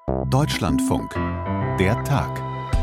Deutschlandfunk. Der Tag.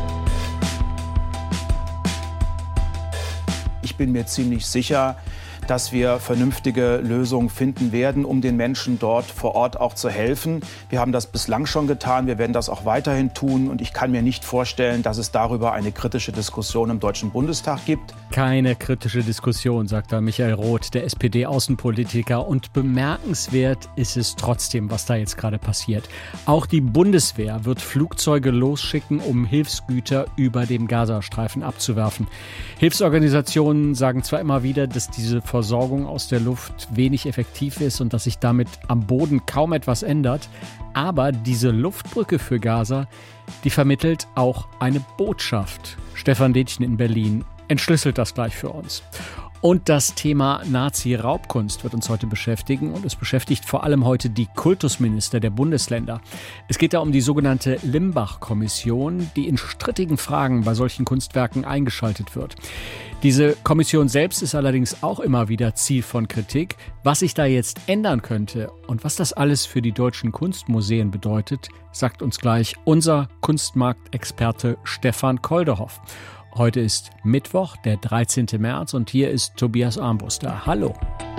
Ich bin mir ziemlich sicher, dass wir vernünftige Lösungen finden werden, um den Menschen dort vor Ort auch zu helfen. Wir haben das bislang schon getan, wir werden das auch weiterhin tun. Und ich kann mir nicht vorstellen, dass es darüber eine kritische Diskussion im Deutschen Bundestag gibt. Keine kritische Diskussion, sagt da Michael Roth, der SPD-Außenpolitiker. Und bemerkenswert ist es trotzdem, was da jetzt gerade passiert. Auch die Bundeswehr wird Flugzeuge losschicken, um Hilfsgüter über dem Gazastreifen abzuwerfen. Hilfsorganisationen sagen zwar immer wieder, dass diese Versorgung aus der Luft wenig effektiv ist und dass sich damit am Boden kaum etwas ändert. Aber diese Luftbrücke für Gaza, die vermittelt auch eine Botschaft. Stefan Detjen in Berlin entschlüsselt das gleich für uns. Und das Thema Nazi-Raubkunst wird uns heute beschäftigen. Und es beschäftigt vor allem heute die Kultusminister der Bundesländer. Es geht da um die sogenannte Limbach-Kommission, die in strittigen Fragen bei solchen Kunstwerken eingeschaltet wird. Diese Kommission selbst ist allerdings auch immer wieder Ziel von Kritik. Was sich da jetzt ändern könnte und was das alles für die deutschen Kunstmuseen bedeutet, sagt uns gleich unser Kunstmarktexperte Stefan Kolderhoff. Heute ist Mittwoch, der 13. März und hier ist Tobias Armbruster. Hallo.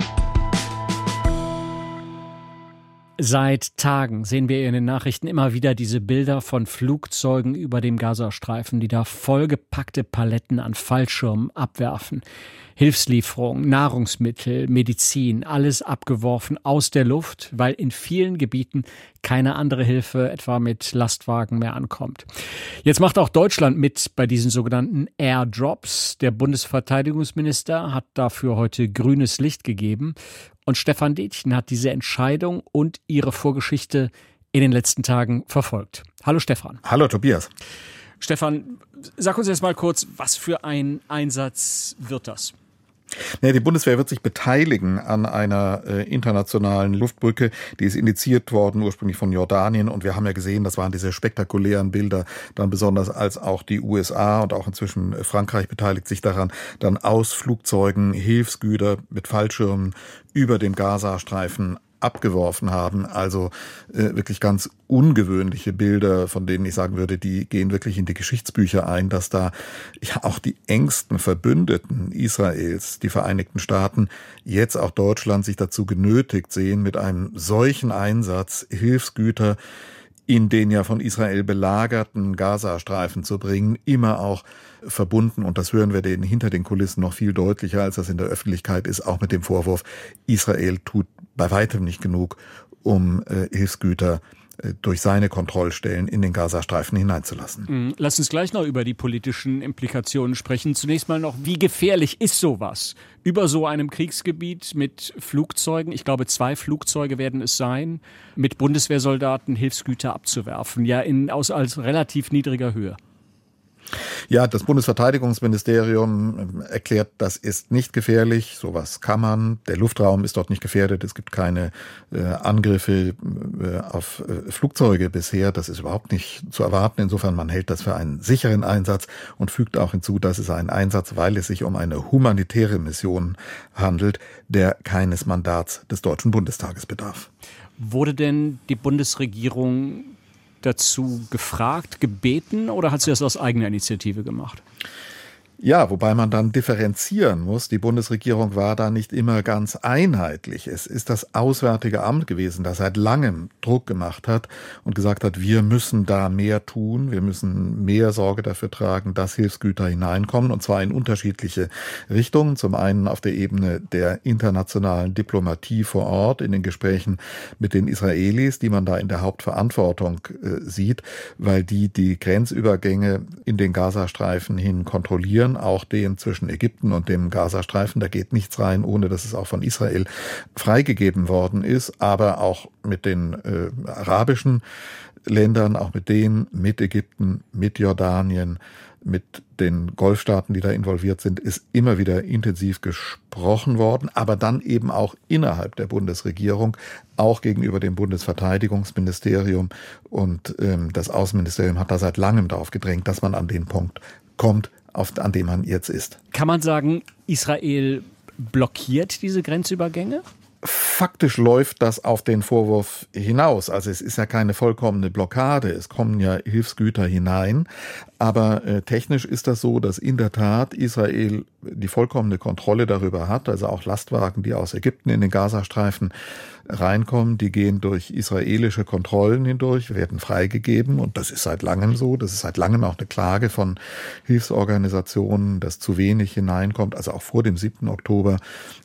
Seit Tagen sehen wir in den Nachrichten immer wieder diese Bilder von Flugzeugen über dem Gazastreifen, die da vollgepackte Paletten an Fallschirmen abwerfen. Hilfslieferungen, Nahrungsmittel, Medizin, alles abgeworfen aus der Luft, weil in vielen Gebieten keine andere Hilfe, etwa mit Lastwagen, mehr ankommt. Jetzt macht auch Deutschland mit bei diesen sogenannten Airdrops. Der Bundesverteidigungsminister hat dafür heute grünes Licht gegeben. Und Stefan Detjen hat diese Entscheidung und ihre Vorgeschichte in den letzten Tagen verfolgt. Hallo Stefan. Hallo Tobias. Stefan, sag uns jetzt mal kurz, was für ein Einsatz wird das? Ja, die Bundeswehr wird sich beteiligen an einer internationalen Luftbrücke. Die ist initiiert worden ursprünglich von Jordanien. Und wir haben ja gesehen, das waren diese spektakulären Bilder, dann besonders als auch die USA und auch inzwischen Frankreich beteiligt sich daran, dann aus Flugzeugen Hilfsgüter mit Fallschirmen über dem Gazastreifen abgeworfen haben. Also wirklich ganz ungewöhnliche Bilder, von denen ich sagen würde, die gehen wirklich in die Geschichtsbücher ein, dass da ja auch die engsten Verbündeten Israels, die Vereinigten Staaten, jetzt auch Deutschland sich dazu genötigt sehen, mit einem solchen Einsatz Hilfsgüter in den ja von Israel belagerten Gazastreifen zu bringen, immer auch verbunden, und das hören wir denen hinter den Kulissen noch viel deutlicher, als das in der Öffentlichkeit ist, auch mit dem Vorwurf, Israel tut bei weitem nicht genug, um Hilfsgüter durch seine Kontrollstellen in den Gazastreifen hineinzulassen. Lass uns gleich noch über die politischen Implikationen sprechen. Zunächst mal noch, wie gefährlich ist sowas? Über so einem Kriegsgebiet mit Flugzeugen, ich glaube 2 Flugzeuge werden es sein, mit Bundeswehrsoldaten Hilfsgüter abzuwerfen, ja als relativ niedriger Höhe. Ja, das Bundesverteidigungsministerium erklärt, das ist nicht gefährlich, sowas kann man. Der Luftraum ist dort nicht gefährdet, es gibt keine Angriffe auf Flugzeuge bisher, das ist überhaupt nicht zu erwarten. Insofern, man hält das für einen sicheren Einsatz und fügt auch hinzu, dass es ein Einsatz, weil es sich um eine humanitäre Mission handelt, der keines Mandats des Deutschen Bundestages bedarf. Wurde denn die Bundesregierung dazu gefragt, gebeten, oder hat sie das aus eigener Initiative gemacht? Ja, wobei man dann differenzieren muss. Die Bundesregierung war da nicht immer ganz einheitlich. Es ist das Auswärtige Amt gewesen, das seit langem Druck gemacht hat und gesagt hat, wir müssen da mehr tun. Wir müssen mehr Sorge dafür tragen, dass Hilfsgüter hineinkommen, und zwar in unterschiedliche Richtungen. Zum einen auf der Ebene der internationalen Diplomatie vor Ort, in den Gesprächen mit den Israelis, die man da in der Hauptverantwortung sieht, weil die Grenzübergänge in den Gazastreifen hin kontrollieren, auch den zwischen Ägypten und dem Gazastreifen. Da geht nichts rein, ohne dass es auch von Israel freigegeben worden ist. Aber auch mit den arabischen Ländern, auch mit denen, mit Ägypten, mit Jordanien, mit den Golfstaaten, die da involviert sind, ist immer wieder intensiv gesprochen worden, aber dann eben auch innerhalb der Bundesregierung, auch gegenüber dem Bundesverteidigungsministerium, und das Außenministerium hat da seit langem darauf gedrängt, dass man an den Punkt kommt, an dem man jetzt ist. Kann man sagen, Israel blockiert diese Grenzübergänge? Faktisch läuft das auf den Vorwurf hinaus. Also es ist ja keine vollkommene Blockade. Es kommen ja Hilfsgüter hinein. Aber technisch ist das so, dass in der Tat Israel die vollkommene Kontrolle darüber hat. Also auch Lastwagen, die aus Ägypten in den Gazastreifen reinkommen, die gehen durch israelische Kontrollen hindurch, werden freigegeben. Und das ist seit langem so. Das ist seit langem auch eine Klage von Hilfsorganisationen, dass zu wenig hineinkommt. Also auch vor dem 7. Oktober,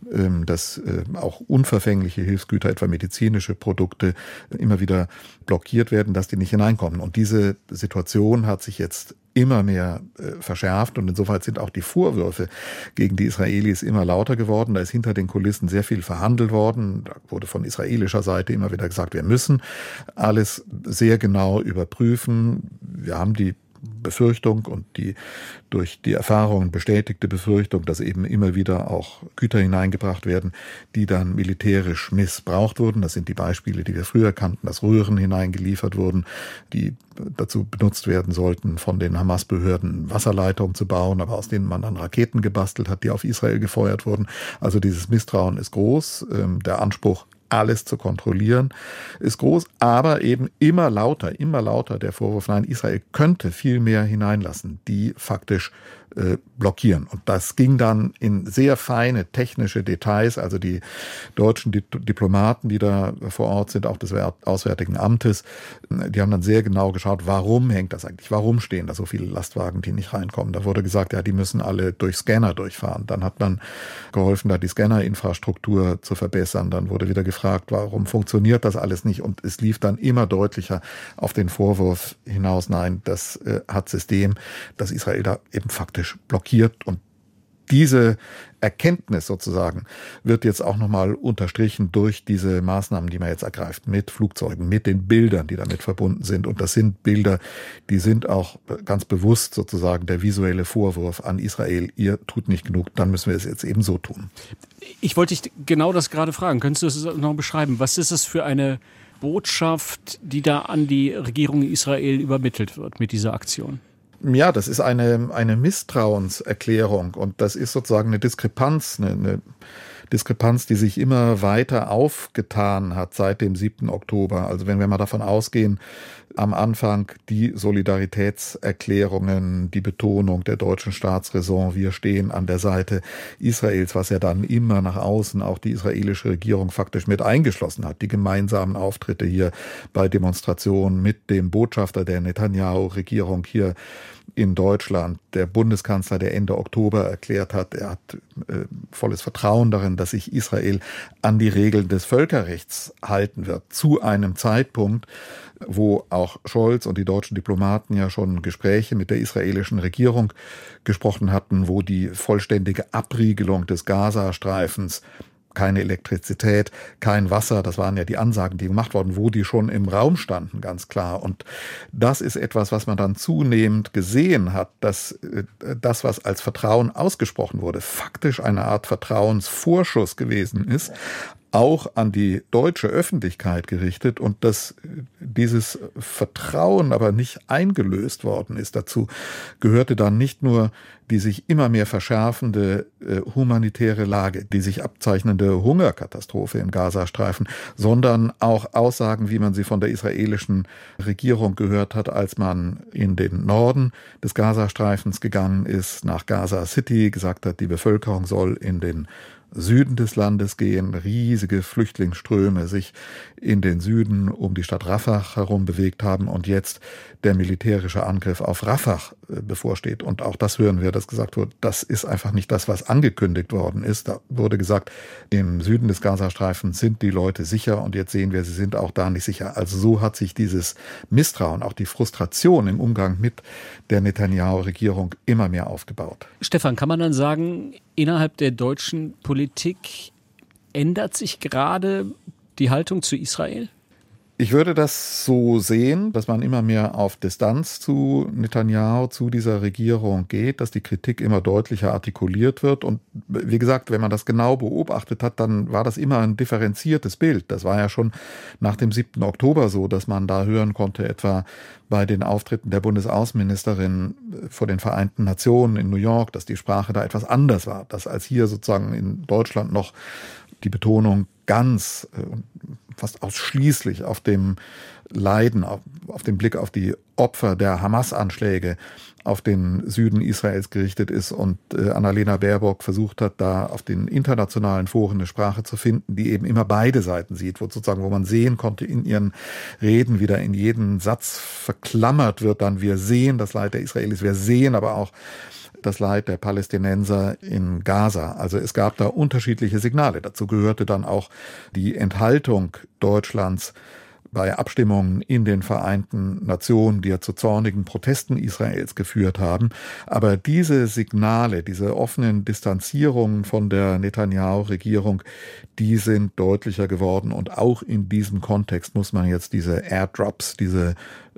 dass auch unverfängliche Hilfsgüter, etwa medizinische Produkte, immer wieder blockiert werden, dass die nicht hineinkommen. Und diese Situation hat sich jetzt immer mehr verschärft und insofern sind auch die Vorwürfe gegen die Israelis immer lauter geworden. Da ist hinter den Kulissen sehr viel verhandelt worden. Da wurde von israelischer Seite immer wieder gesagt, wir müssen alles sehr genau überprüfen. Wir haben die Befürchtung und die durch die Erfahrungen bestätigte Befürchtung, dass eben immer wieder auch Güter hineingebracht werden, die dann militärisch missbraucht wurden. Das sind die Beispiele, die wir früher kannten, dass Röhren hineingeliefert wurden, die dazu benutzt werden sollten, von den Hamas-Behörden Wasserleitungen zu bauen, aber aus denen man dann Raketen gebastelt hat, die auf Israel gefeuert wurden. Also dieses Misstrauen ist groß. Der Anspruch, alles zu kontrollieren, ist groß, aber eben immer lauter der Vorwurf, nein, Israel könnte viel mehr hineinlassen, die faktisch blockieren. Und das ging dann in sehr feine technische Details, also die deutschen Diplomaten, die da vor Ort sind, auch des Auswärtigen Amtes, die haben dann sehr genau geschaut, warum hängt das eigentlich, warum stehen da so viele Lastwagen, die nicht reinkommen. Da wurde gesagt, ja, die müssen alle durch Scanner durchfahren. Dann hat man geholfen, da die Scannerinfrastruktur zu verbessern. Dann wurde wieder gefragt, warum funktioniert das alles nicht? Und es lief dann immer deutlicher auf den Vorwurf hinaus, nein, das hat System, dass Israel da eben faktisch blockiert. Und diese Erkenntnis sozusagen wird jetzt auch nochmal unterstrichen durch diese Maßnahmen, die man jetzt ergreift, mit Flugzeugen, mit den Bildern, die damit verbunden sind. Und das sind Bilder, die sind auch ganz bewusst sozusagen der visuelle Vorwurf an Israel, ihr tut nicht genug, dann müssen wir es jetzt eben so tun. Ich wollte dich genau das gerade fragen. Könntest du das noch beschreiben? Was ist es für eine Botschaft, die da an die Regierung Israel übermittelt wird mit dieser Aktion? Ja, das ist eine Misstrauenserklärung und das ist sozusagen eine Diskrepanz, die sich immer weiter aufgetan hat seit dem 7. Oktober. Also wenn wir mal davon ausgehen, am Anfang die Solidaritätserklärungen, die Betonung der deutschen Staatsräson, wir stehen an der Seite Israels, was ja dann immer nach außen auch die israelische Regierung faktisch mit eingeschlossen hat. Die gemeinsamen Auftritte hier bei Demonstrationen mit dem Botschafter der Netanyahu-Regierung hier in Deutschland, der Bundeskanzler, der Ende Oktober erklärt hat, er hat volles Vertrauen darin, dass sich Israel an die Regeln des Völkerrechts halten wird, zu einem Zeitpunkt, wo auch Scholz und die deutschen Diplomaten ja schon Gespräche mit der israelischen Regierung gesprochen hatten, wo die vollständige Abriegelung des Gazastreifens, keine Elektrizität, kein Wasser, das waren ja die Ansagen, die gemacht wurden, wo die schon im Raum standen, ganz klar. Und das ist etwas, was man dann zunehmend gesehen hat, dass das, was als Vertrauen ausgesprochen wurde, faktisch eine Art Vertrauensvorschuss gewesen ist, auch an die deutsche Öffentlichkeit gerichtet und dass dieses Vertrauen aber nicht eingelöst worden ist. Dazu gehörte dann nicht nur die sich immer mehr verschärfende humanitäre Lage, die sich abzeichnende Hungerkatastrophe im Gazastreifen, sondern auch Aussagen, wie man sie von der israelischen Regierung gehört hat, als man in den Norden des Gazastreifens gegangen ist, nach Gaza City, gesagt hat, die Bevölkerung soll in den Süden des Landes gehen, riesige Flüchtlingsströme sich in den Süden um die Stadt Rafah herum bewegt haben und jetzt der militärische Angriff auf Rafah bevorsteht. Und auch das hören wir, dass gesagt wird, das ist einfach nicht das, was angekündigt worden ist. Da wurde gesagt, im Süden des Gazastreifens sind die Leute sicher und jetzt sehen wir, sie sind auch da nicht sicher. Also so hat sich dieses Misstrauen, auch die Frustration im Umgang mit der Netanyahu-Regierung immer mehr aufgebaut. Stefan, kann man dann sagen, innerhalb der deutschen Politik ändert sich gerade die Haltung zu Israel? Ich würde das so sehen, dass man immer mehr auf Distanz zu Netanyahu, zu dieser Regierung geht, dass die Kritik immer deutlicher artikuliert wird. Und wie gesagt, wenn man das genau beobachtet hat, dann war das immer ein differenziertes Bild. Das war ja schon nach dem 7. Oktober so, dass man da hören konnte, etwa bei den Auftritten der Bundesaußenministerin vor den Vereinten Nationen in New York, dass die Sprache da etwas anders war, dass als hier sozusagen in Deutschland noch die Betonung ganz fast ausschließlich auf dem Leiden, auf den Blick auf die Opfer der Hamas-Anschläge auf den Süden Israels gerichtet ist und Annalena Baerbock versucht hat, da auf den internationalen Foren eine Sprache zu finden, die eben immer beide Seiten sieht, wo man sehen konnte in ihren Reden, wieder in jeden Satz verklammert wird dann, wir sehen das Leid der Israelis, wir sehen aber auch das Leid der Palästinenser in Gaza. Also es gab da unterschiedliche Signale. Dazu gehörte dann auch die Enthaltung Deutschlands bei Abstimmungen in den Vereinten Nationen, die ja zu zornigen Protesten Israels geführt haben. Aber diese Signale, diese offenen Distanzierungen von der Netanyahu-Regierung, die sind deutlicher geworden. Und auch in diesem Kontext muss man jetzt diese Airdrops, diese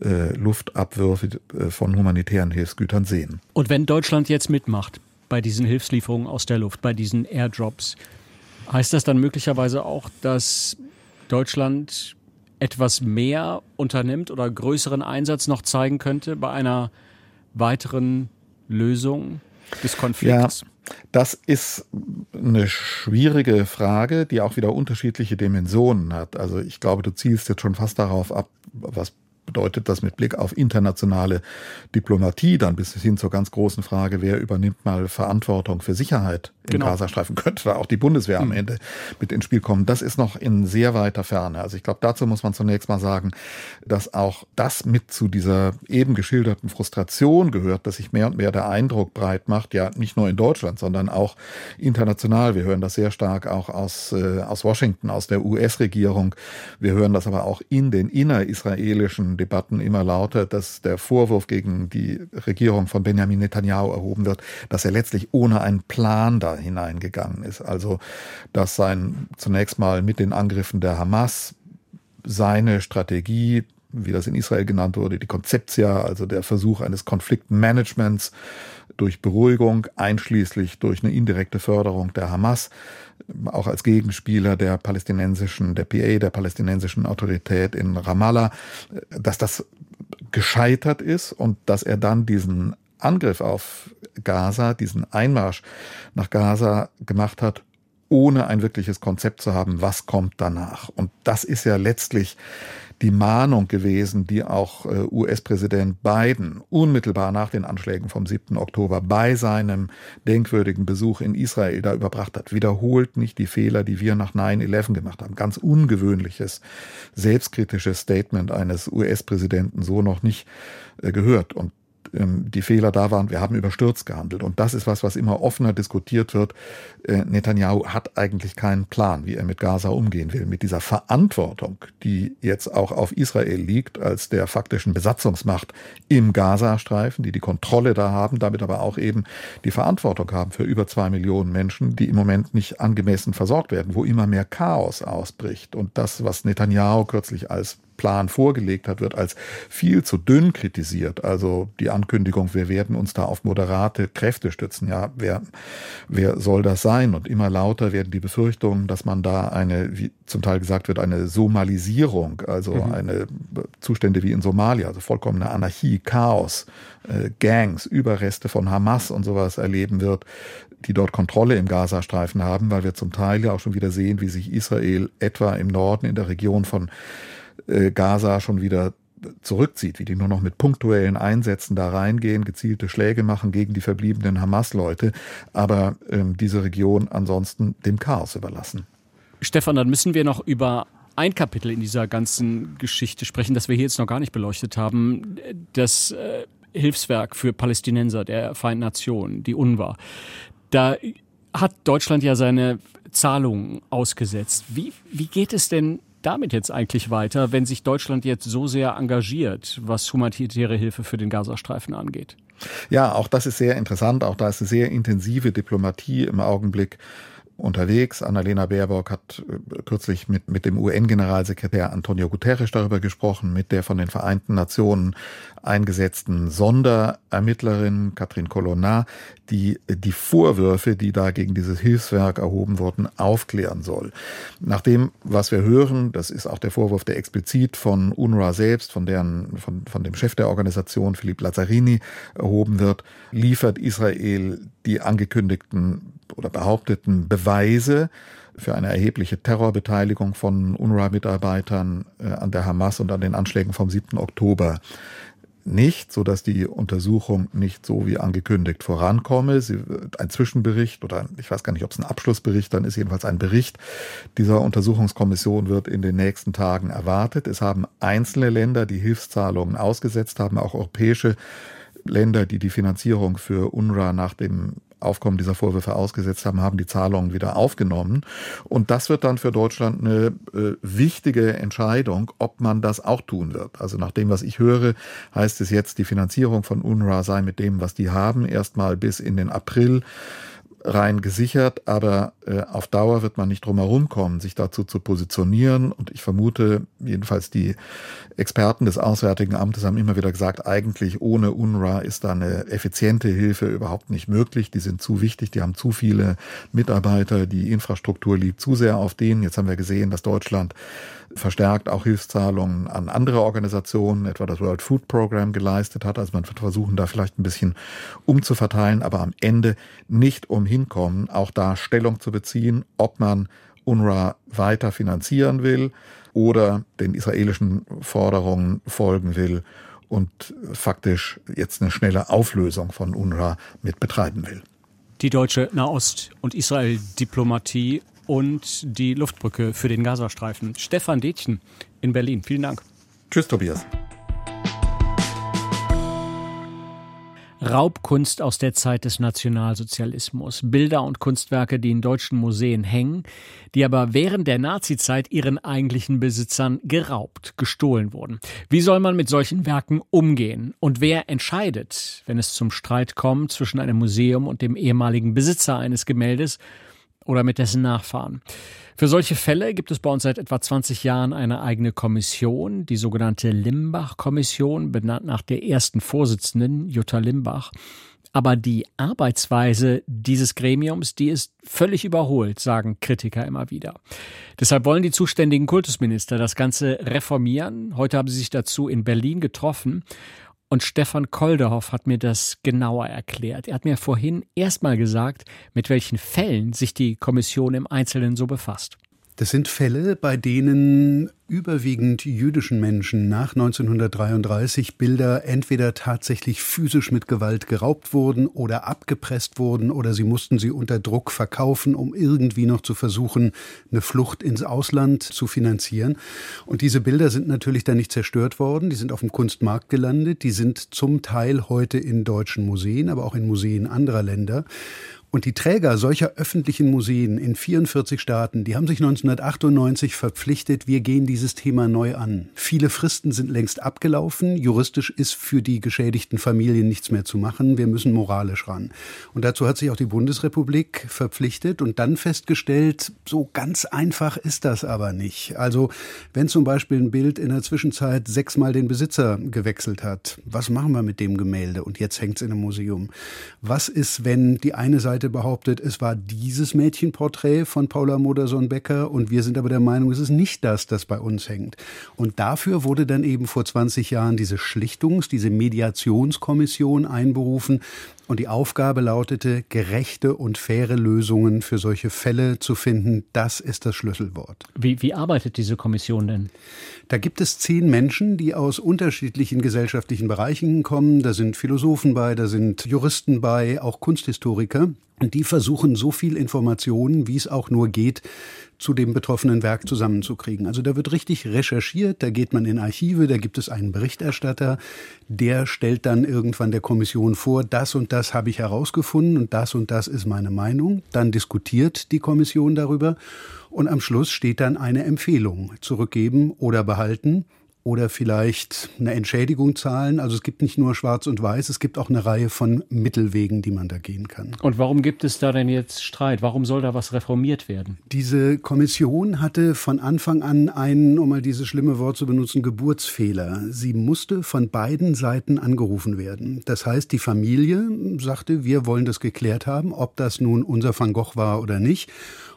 Luftabwürfe von humanitären Hilfsgütern sehen. Und wenn Deutschland jetzt mitmacht bei diesen Hilfslieferungen aus der Luft, bei diesen Airdrops, heißt das dann möglicherweise auch, dass Deutschland etwas mehr unternimmt oder größeren Einsatz noch zeigen könnte bei einer weiteren Lösung des Konflikts? Ja, das ist eine schwierige Frage, die auch wieder unterschiedliche Dimensionen hat. Also ich glaube, du zielst jetzt schon fast darauf ab, was bedeutet das mit Blick auf internationale Diplomatie, dann bis hin zur ganz großen Frage, wer übernimmt mal Verantwortung für Sicherheit im Gazastreifen? Könnte da auch die Bundeswehr am Ende mit ins Spiel kommen? Das ist noch in sehr weiter Ferne. Also ich glaube, dazu muss man zunächst mal sagen, dass auch das mit zu dieser eben geschilderten Frustration gehört, dass sich mehr und mehr der Eindruck breit macht, ja nicht nur in Deutschland, sondern auch international. Wir hören das sehr stark auch aus Washington, aus der US-Regierung. Wir hören das aber auch in den innerisraelischen Debatten immer lauter, dass der Vorwurf gegen die Regierung von Benjamin Netanyahu erhoben wird, dass er letztlich ohne einen Plan da hineingegangen ist. Also, dass zunächst mal mit den Angriffen der Hamas seine Strategie, wie das in Israel genannt wurde, die Konzeptia, also der Versuch eines Konfliktmanagements durch Beruhigung, einschließlich durch eine indirekte Förderung der Hamas, auch als Gegenspieler der PA, der palästinensischen Autorität in Ramallah, dass das gescheitert ist und dass er dann diesen Angriff auf Gaza, diesen Einmarsch nach Gaza gemacht hat, ohne ein wirkliches Konzept zu haben, was kommt danach. Und das ist ja letztlich die Mahnung gewesen, die auch US-Präsident Biden unmittelbar nach den Anschlägen vom 7. Oktober bei seinem denkwürdigen Besuch in Israel da überbracht hat. Wiederholt nicht die Fehler, die wir nach 9/11 gemacht haben. Ganz ungewöhnliches, selbstkritisches Statement eines US-Präsidenten, so noch nicht gehört. Und die Fehler da waren, wir haben überstürzt gehandelt. Und das ist was immer offener diskutiert wird. Netanyahu hat eigentlich keinen Plan, wie er mit Gaza umgehen will. Mit dieser Verantwortung, die jetzt auch auf Israel liegt, als der faktischen Besatzungsmacht im Gazastreifen, die Kontrolle da haben, damit aber auch eben die Verantwortung haben für über 2 Millionen Menschen, die im Moment nicht angemessen versorgt werden, wo immer mehr Chaos ausbricht. Und das, was Netanyahu kürzlich als Plan vorgelegt hat, wird als viel zu dünn kritisiert. Also die Ankündigung, wir werden uns da auf moderate Kräfte stützen. Ja, wer soll das sein? Und immer lauter werden die Befürchtungen, dass man da wie zum Teil gesagt wird, eine Somalisierung, also eine Zustände wie in Somalia, also vollkommene Anarchie, Chaos, Gangs, Überreste von Hamas und sowas erleben wird, die dort Kontrolle im Gazastreifen haben, weil wir zum Teil ja auch schon wieder sehen, wie sich Israel etwa im Norden in der Region von Gaza schon wieder zurückzieht, wie die nur noch mit punktuellen Einsätzen da reingehen, gezielte Schläge machen gegen die verbliebenen Hamas-Leute, aber diese Region ansonsten dem Chaos überlassen. Stefan, dann müssen wir noch über ein Kapitel in dieser ganzen Geschichte sprechen, das wir hier jetzt noch gar nicht beleuchtet haben. Das Hilfswerk für Palästinenser der Vereinten Nationen, die UNRWA. Da hat Deutschland ja seine Zahlungen ausgesetzt. Wie geht es denn damit jetzt eigentlich weiter, wenn sich Deutschland jetzt so sehr engagiert, was humanitäre Hilfe für den Gazastreifen angeht? Ja, auch das ist sehr interessant. Auch da ist eine sehr intensive Diplomatie im Augenblick unterwegs. Annalena Baerbock hat kürzlich mit dem UN-Generalsekretär Antonio Guterres darüber gesprochen, mit der von den Vereinten Nationen eingesetzten Sonderermittlerin Catherine Colonna, die Vorwürfe, die da gegen dieses Hilfswerk erhoben wurden, aufklären soll. Nach dem, was wir hören, das ist auch der Vorwurf, der explizit von UNRWA selbst, von dem Chef der Organisation, Philippe Lazzarini, erhoben wird, liefert Israel die angekündigten oder behaupteten Beweise für eine erhebliche Terrorbeteiligung von UNRWA-Mitarbeitern an der Hamas und an den Anschlägen vom 7. Oktober nicht, sodass die Untersuchung nicht so wie angekündigt vorankomme. Ein Zwischenbericht oder ich weiß gar nicht, ob es ein Abschlussbericht dann ist, jedenfalls ein Bericht dieser Untersuchungskommission wird in den nächsten Tagen erwartet. Es haben einzelne Länder, die Hilfszahlungen ausgesetzt haben, auch europäische Länder, die die Finanzierung für UNRWA nach dem Aufkommen dieser Vorwürfe ausgesetzt haben, haben die Zahlungen wieder aufgenommen. Und das wird dann für Deutschland eine wichtige Entscheidung, ob man das auch tun wird. Also nach dem, was ich höre, heißt es jetzt, die Finanzierung von UNRWA sei mit dem, was die haben, erstmal bis in den April rein gesichert, aber auf Dauer wird man nicht drum herum kommen, sich dazu zu positionieren. Und ich vermute, jedenfalls die Experten des Auswärtigen Amtes haben immer wieder gesagt, eigentlich ohne UNRWA ist da eine effiziente Hilfe überhaupt nicht möglich. Die sind zu wichtig, die haben zu viele Mitarbeiter, die Infrastruktur liegt zu sehr auf denen. Jetzt haben wir gesehen, dass Deutschland verstärkt auch Hilfszahlungen an andere Organisationen, etwa das World Food Program, geleistet hat. Also man wird versuchen, da vielleicht ein bisschen umzuverteilen, aber am Ende nicht umhin kommen, auch da Stellung zu beziehen, ob man UNRWA weiter finanzieren will oder den israelischen Forderungen folgen will und faktisch jetzt eine schnelle Auflösung von UNRWA mit betreiben will. Die deutsche Nahost- und Israel-Diplomatie und die Luftbrücke für den Gazastreifen. Stefan Detjen in Berlin. Vielen Dank. Tschüss, Tobias. Raubkunst aus der Zeit des Nationalsozialismus. Bilder und Kunstwerke, die in deutschen Museen hängen, die aber während der Nazizeit ihren eigentlichen Besitzern geraubt, gestohlen wurden. Wie soll man mit solchen Werken umgehen? Und wer entscheidet, wenn es zum Streit kommt zwischen einem Museum und dem ehemaligen Besitzer eines Gemäldes oder mit dessen Nachfahren? Für solche Fälle gibt es bei uns seit etwa 20 Jahren eine eigene Kommission, die sogenannte Limbach-Kommission, benannt nach der ersten Vorsitzenden, Jutta Limbach. Aber die Arbeitsweise dieses Gremiums, die ist völlig überholt, sagen Kritiker immer wieder. Deshalb wollen die zuständigen Kultusminister das Ganze reformieren. Heute haben sie sich dazu in Berlin getroffen. Und Stefan Kolderhoff hat mir das genauer erklärt. Er hat mir vorhin erstmal gesagt, mit welchen Fällen sich die Kommission im Einzelnen so befasst. Das sind Fälle, bei denen überwiegend jüdischen Menschen nach 1933 Bilder entweder tatsächlich physisch mit Gewalt geraubt wurden oder abgepresst wurden oder sie mussten sie unter Druck verkaufen, um irgendwie noch zu versuchen, eine Flucht ins Ausland zu finanzieren. Und diese Bilder sind natürlich dann nicht zerstört worden, die sind auf dem Kunstmarkt gelandet, die sind zum Teil heute in deutschen Museen, aber auch in Museen anderer Länder. Und die Träger solcher öffentlichen Museen in 44 Staaten, die haben sich 1998 verpflichtet, wir gehen dieses Thema neu an. Viele Fristen sind längst abgelaufen. Juristisch ist für die geschädigten Familien nichts mehr zu machen. Wir müssen moralisch ran. Und dazu hat sich auch die Bundesrepublik verpflichtet und dann festgestellt, so ganz einfach ist das aber nicht. Also wenn zum Beispiel ein Bild in der Zwischenzeit 6-mal den Besitzer gewechselt hat, was machen wir mit dem Gemälde? Und jetzt hängt es in einem Museum. Was ist, wenn die eine Seite behauptet, es war dieses Mädchenporträt von Paula Modersohn-Becker und wir sind aber der Meinung, es ist nicht das bei uns hängt. Und dafür wurde dann eben vor 20 Jahren diese diese Mediationskommission einberufen und die Aufgabe lautete, gerechte und faire Lösungen für solche Fälle zu finden. Das ist das Schlüsselwort. Wie arbeitet diese Kommission denn? Da gibt es 10 Menschen, die aus unterschiedlichen gesellschaftlichen Bereichen kommen. Da sind Philosophen bei, da sind Juristen bei, auch Kunsthistoriker. Und die versuchen, so viel Informationen, wie es auch nur geht, zu dem betroffenen Werk zusammenzukriegen. Also da wird richtig recherchiert, da geht man in Archive, da gibt es einen Berichterstatter, der stellt dann irgendwann der Kommission vor, das und das habe ich herausgefunden und das ist meine Meinung. Dann diskutiert die Kommission darüber und am Schluss steht dann eine Empfehlung, zurückgeben oder behalten. Oder vielleicht eine Entschädigung zahlen. Also es gibt nicht nur Schwarz und Weiß, es gibt auch eine Reihe von Mittelwegen, die man da gehen kann. Und warum gibt es da denn jetzt Streit? Warum soll da was reformiert werden? Diese Kommission hatte von Anfang an einen, um mal dieses schlimme Wort zu benutzen, Geburtsfehler. Sie musste von beiden Seiten angerufen werden. Das heißt, die Familie sagte, wir wollen das geklärt haben, ob das nun unser Van Gogh war oder nicht.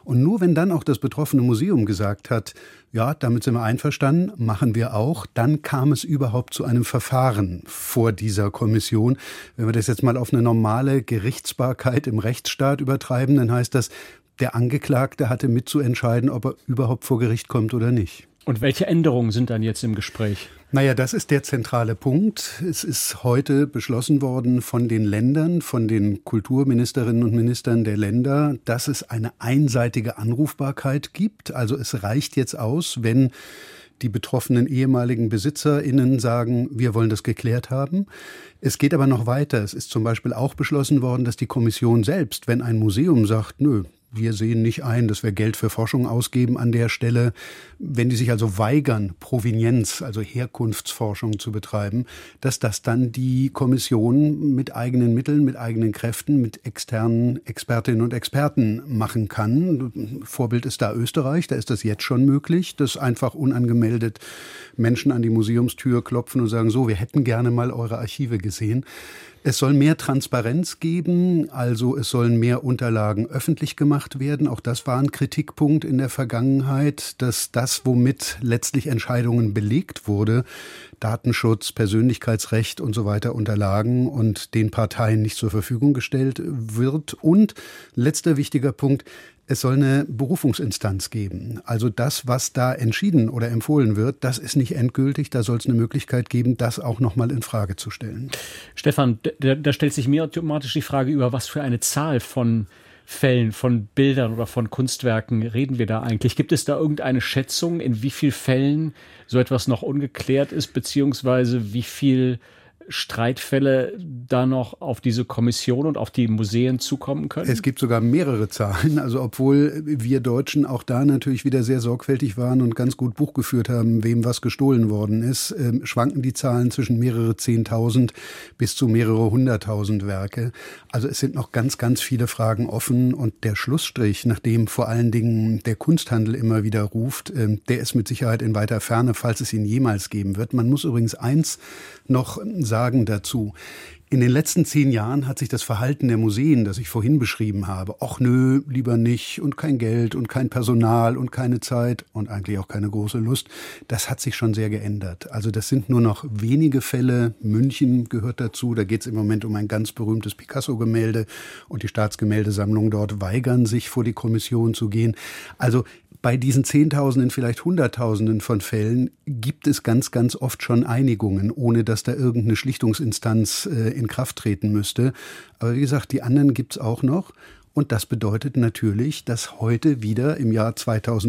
Und nur wenn dann auch das betroffene Museum gesagt hat, ja, damit sind wir einverstanden, machen wir auch, dann kam es überhaupt zu einem Verfahren vor dieser Kommission. Wenn wir das jetzt mal auf eine normale Gerichtsbarkeit im Rechtsstaat übertreiben, dann heißt das, der Angeklagte hatte mitzuentscheiden, ob er überhaupt vor Gericht kommt oder nicht. Und welche Änderungen sind dann jetzt im Gespräch? Naja, das ist der zentrale Punkt. Es ist heute beschlossen worden von den Ländern, von den Kulturministerinnen und Ministern der Länder, dass es eine einseitige Anrufbarkeit gibt. Also es reicht jetzt aus, wenn die betroffenen ehemaligen BesitzerInnen sagen, wir wollen das geklärt haben. Es geht aber noch weiter. Es ist zum Beispiel auch beschlossen worden, dass die Kommission selbst, wenn ein Museum sagt, nö, wir sehen nicht ein, dass wir Geld für Forschung ausgeben an der Stelle. Wenn die sich also weigern, Provenienz, also Herkunftsforschung zu betreiben, dass das dann die Kommission mit eigenen Mitteln, mit eigenen Kräften, mit externen Expertinnen und Experten machen kann. Vorbild ist da Österreich, da ist das jetzt schon möglich, dass einfach unangemeldet Menschen an die Museumstür klopfen und sagen, so, wir hätten gerne mal eure Archive gesehen. Es soll mehr Transparenz geben, also es sollen mehr Unterlagen öffentlich gemacht werden. Auch das war ein Kritikpunkt in der Vergangenheit, dass das, womit letztlich Entscheidungen belegt wurde, Datenschutz, Persönlichkeitsrecht und so weiter unterlagen und den Parteien nicht zur Verfügung gestellt wird. Und letzter wichtiger Punkt, es soll eine Berufungsinstanz geben. Also das, was da entschieden oder empfohlen wird, das ist nicht endgültig. Da soll es eine Möglichkeit geben, das auch nochmal in Frage zu stellen. Stefan, da stellt sich mir automatisch die Frage, über was für eine Zahl von Fällen, von Bildern oder von Kunstwerken reden wir da eigentlich? Gibt es da irgendeine Schätzung, in wie vielen Fällen so etwas noch ungeklärt ist, beziehungsweise wie viel Streitfälle da noch auf diese Kommission und auf die Museen zukommen können? Es gibt sogar mehrere Zahlen. Also obwohl wir Deutschen auch da natürlich wieder sehr sorgfältig waren und ganz gut Buch geführt haben, wem was gestohlen worden ist, schwanken die Zahlen zwischen mehrere 10.000 bis zu mehrere 100.000 Werke. Also es sind noch ganz, ganz viele Fragen offen. Und der Schlussstrich, nach dem vor allen Dingen der Kunsthandel immer wieder ruft, der ist mit Sicherheit in weiter Ferne, falls es ihn jemals geben wird. Man muss übrigens eins noch sagen dazu. In den letzten 10 Jahren hat sich das Verhalten der Museen, das ich vorhin beschrieben habe, ach nö, lieber nicht und kein Geld und kein Personal und keine Zeit und eigentlich auch keine große Lust, das hat sich schon sehr geändert. Also das sind nur noch wenige Fälle. München gehört dazu, da geht es im Moment um ein ganz berühmtes Picasso-Gemälde und die Staatsgemäldesammlungen dort weigern sich, vor die Kommission zu gehen. Also bei diesen Zehntausenden, vielleicht Hunderttausenden von Fällen gibt es ganz, ganz oft schon Einigungen, ohne dass da irgendeine Schlichtungsinstanz in Kraft treten müsste. Aber wie gesagt, die anderen gibt es auch noch. Und das bedeutet natürlich, dass heute wieder im Jahr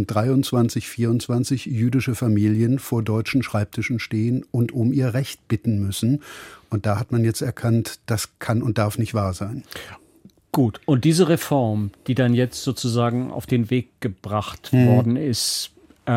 2023, 2024 jüdische Familien vor deutschen Schreibtischen stehen und um ihr Recht bitten müssen. Und da hat man jetzt erkannt, das kann und darf nicht wahr sein. Gut, und diese Reform, die dann jetzt sozusagen auf den Weg gebracht worden ist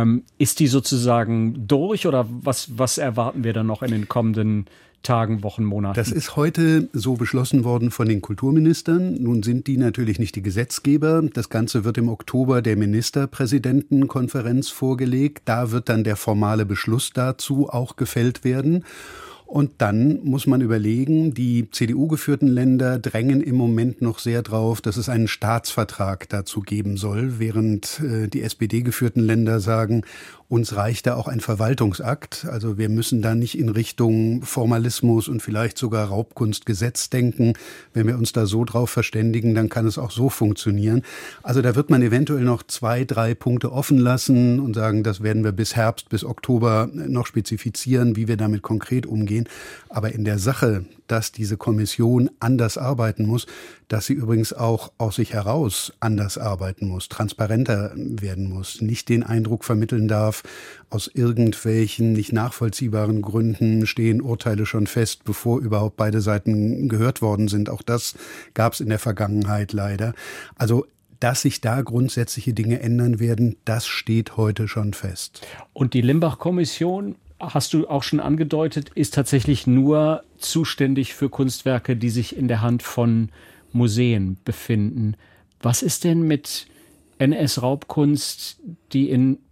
die sozusagen durch oder was erwarten wir dann noch in den kommenden Tagen, Wochen, Monaten? Das ist heute so beschlossen worden von den Kulturministern. Nun sind die natürlich nicht die Gesetzgeber. Das Ganze wird im Oktober der Ministerpräsidentenkonferenz vorgelegt. Da wird dann der formale Beschluss dazu auch gefällt werden. Und dann muss man überlegen, die CDU-geführten Länder drängen im Moment noch sehr drauf, dass es einen Staatsvertrag dazu geben soll, während die SPD-geführten Länder sagen, uns reicht da auch ein Verwaltungsakt. Also wir müssen da nicht in Richtung Formalismus und vielleicht sogar Raubkunstgesetz denken. Wenn wir uns da so drauf verständigen, dann kann es auch so funktionieren. Also da wird man eventuell noch 2, 3 Punkte offen lassen und sagen, das werden wir bis Herbst, bis Oktober noch spezifizieren, wie wir damit konkret umgehen. Aber in der Sache, dass diese Kommission anders arbeiten muss, dass sie übrigens auch aus sich heraus anders arbeiten muss, transparenter werden muss, nicht den Eindruck vermitteln darf, aus irgendwelchen nicht nachvollziehbaren Gründen stehen Urteile schon fest, bevor überhaupt beide Seiten gehört worden sind. Auch das gab es in der Vergangenheit leider. Also dass sich da grundsätzliche Dinge ändern werden, das steht heute schon fest. Und die Limbach-Kommission, hast du auch schon angedeutet, ist tatsächlich nur zuständig für Kunstwerke, die sich in der Hand von Museen befinden. Was ist denn mit NS-Raubkunst, die in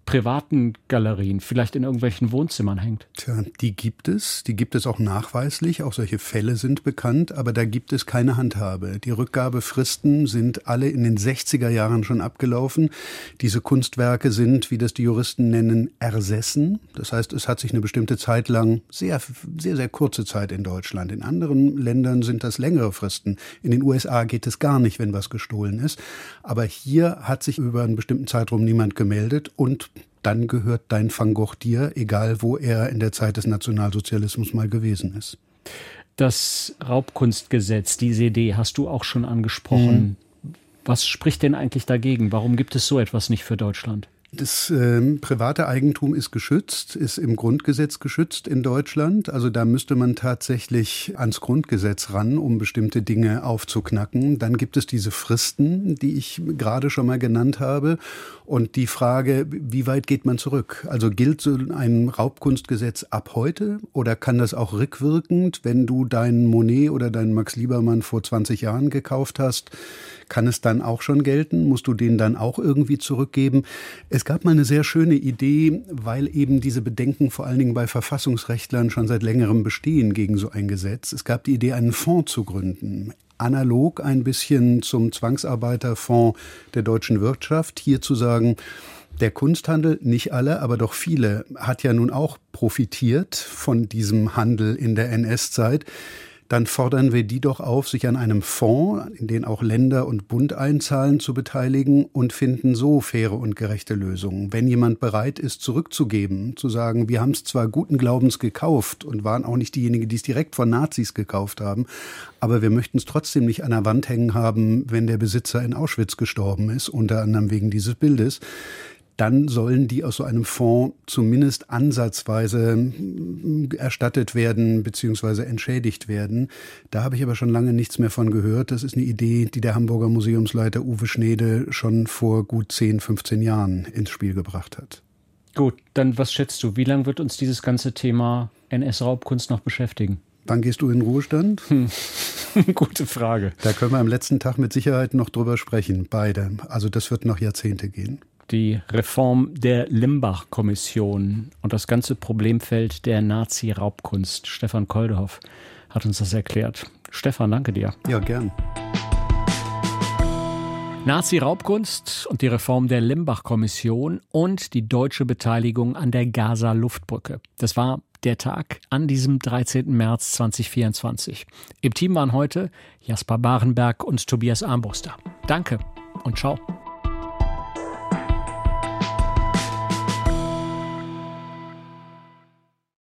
privaten Galerien, vielleicht in irgendwelchen Wohnzimmern hängt? Tja, die gibt es auch nachweislich, auch solche Fälle sind bekannt, aber da gibt es keine Handhabe. Die Rückgabefristen sind alle in den 60er Jahren schon abgelaufen. Diese Kunstwerke sind, wie das die Juristen nennen, ersessen. Das heißt, es hat sich eine bestimmte Zeit lang, sehr, sehr, sehr kurze Zeit in Deutschland. In anderen Ländern sind das längere Fristen. In den USA geht es gar nicht, wenn was gestohlen ist. Aber hier hat sich über einen bestimmten Zeitraum niemand gemeldet und dann gehört dein Van Gogh dir, egal wo er in der Zeit des Nationalsozialismus mal gewesen ist. Das Raubkunstgesetz, diese Idee, hast du auch schon angesprochen. Was spricht denn eigentlich dagegen? Warum gibt es so etwas nicht für Deutschland? Das private Eigentum ist geschützt, ist im Grundgesetz geschützt in Deutschland. Also da müsste man tatsächlich ans Grundgesetz ran, um bestimmte Dinge aufzuknacken. Dann gibt es diese Fristen, die ich gerade schon mal genannt habe. Und die Frage, wie weit geht man zurück? Also gilt so ein Raubkunstgesetz ab heute oder kann das auch rückwirkend, wenn du deinen Monet oder deinen Max Liebermann vor 20 Jahren gekauft hast, kann es dann auch schon gelten? Musst du den dann auch irgendwie zurückgeben? Es gab mal eine sehr schöne Idee, weil eben diese Bedenken vor allen Dingen bei Verfassungsrechtlern schon seit längerem bestehen gegen so ein Gesetz. Es gab die Idee, einen Fonds zu gründen. Analog ein bisschen zum Zwangsarbeiterfonds der deutschen Wirtschaft. Hier zu sagen, der Kunsthandel, nicht alle, aber doch viele, hat ja nun auch profitiert von diesem Handel in der NS-Zeit. Dann fordern wir die doch auf, sich an einem Fonds, in den auch Länder und Bund einzahlen, zu beteiligen und finden so faire und gerechte Lösungen. Wenn jemand bereit ist, zurückzugeben, zu sagen, wir haben es zwar guten Glaubens gekauft und waren auch nicht diejenigen, die es direkt von Nazis gekauft haben, aber wir möchten es trotzdem nicht an der Wand hängen haben, wenn der Besitzer in Auschwitz gestorben ist, unter anderem wegen dieses Bildes. Dann sollen die aus so einem Fonds zumindest ansatzweise erstattet werden bzw. entschädigt werden. Da habe ich aber schon lange nichts mehr von gehört. Das ist eine Idee, die der Hamburger Museumsleiter Uwe Schneede schon vor gut 10, 15 Jahren ins Spiel gebracht hat. Gut, dann was schätzt du? Wie lange wird uns dieses ganze Thema NS-Raubkunst noch beschäftigen? Wann gehst du in den Ruhestand? Gute Frage. Da können wir am letzten Tag mit Sicherheit noch drüber sprechen, beide. Also das wird noch Jahrzehnte gehen. Die Reform der Limbach-Kommission und das ganze Problemfeld der Nazi-Raubkunst. Stefan Koldehoff hat uns das erklärt. Stefan, danke dir. Ja, gern. Nazi-Raubkunst und die Reform der Limbach-Kommission und die deutsche Beteiligung an der Gaza-Luftbrücke. Das war der Tag an diesem 13. März 2024. Im Team waren heute Jasper Barenberg und Tobias Armbruster. Danke und ciao.